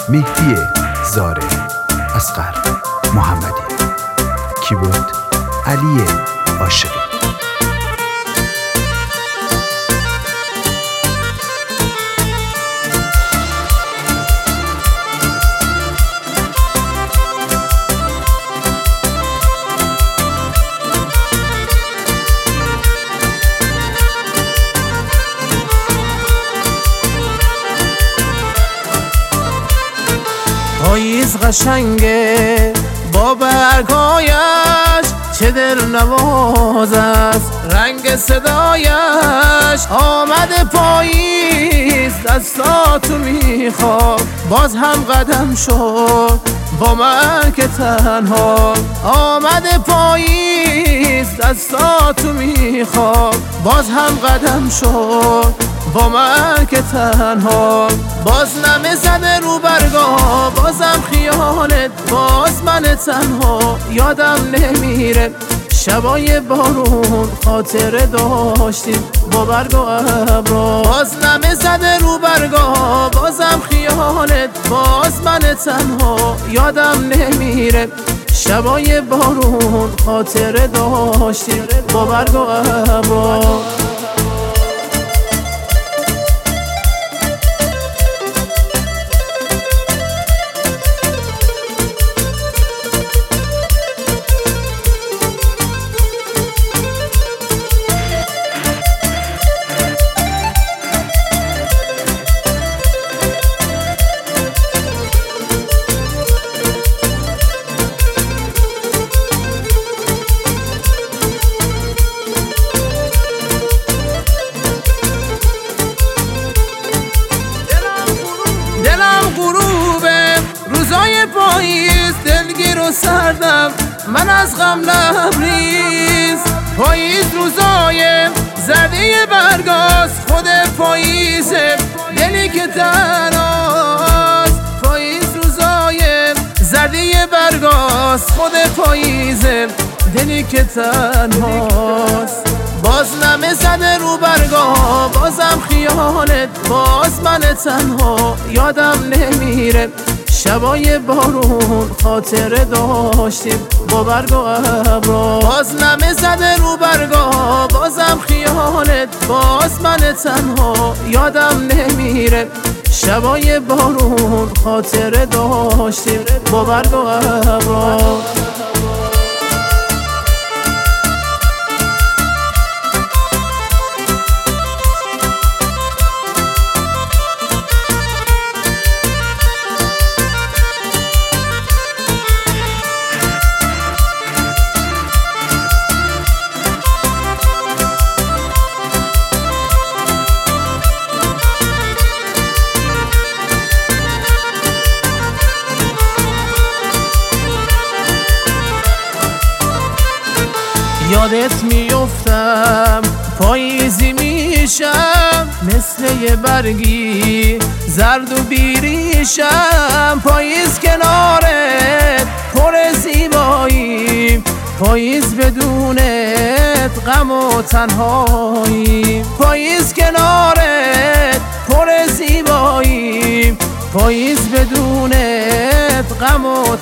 مهدی زاره، اصغر محمدی، کیبورد علی عاشقی. پاییز قشنگه با برگایش، چه دلنواز است رنگ صدایش. آمده پاییز دستاتو میخواد، باز هم قدم شد با من که تنها. آمده پاییز دستاتو میخواد، باز هم قدم شد با من که تنها. باز نمه زده رو برگا، بازم خیالت، باز من تنها. یادم نمیره شبای بارون خاطره داشتیم با برگ و ابرا. باز نمه زده رو برگا، بازم خیالت، باز من تنها. یادم نمیره شبای بارون خاطره داشتیم با برگ و ابرا. روزای پاییز دلگیر و سردم، من از غم لبریز. پاییز روزای زرده برگاست، خود پاییزه دلی که تنهاست. پاییز روزای زرده برگاست، خود پاییزه دلی که تنهاست. باز نمه زده رو برگا، بازم خیالت، باز من تنها. یادم نمیره شبای بارون خاطره داشتیم با برگ و ابرا. باز نمه زده رو برگا، بازم خیالت، باز من تنها. یادم نمیره شبای بارون خاطره داشتیم با برگ و ابرا. یادت میفتم پاییزی میشم، مثل یه برگی زرد و بیریشم. پاییز کنارت پر زیبایی، پاییز بدونت غم و تنهایی. پاییز کنارت پر زیبایی، پاییز بدونت غم و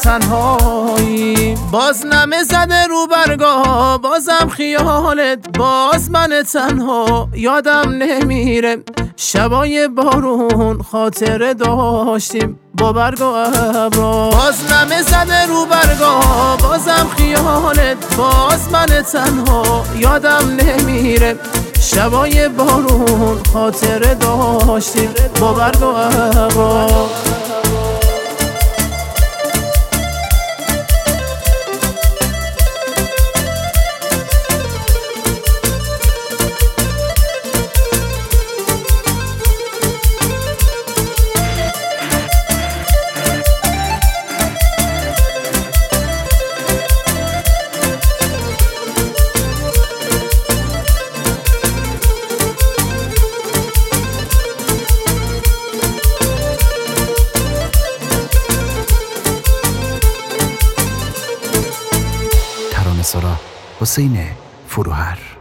تنهایی. باز نمه زده رو برگا، بازم خیالت، باز من تنها. یادم نمیره شبای بارون خاطره داشتیم با برگ و ابرا. باز نمه زده رو برگا، بازم خیالت، باز من تنها. یادم نمیره شبای بارون خاطره داشتیم با برگ و ابرا. حسین فروهر.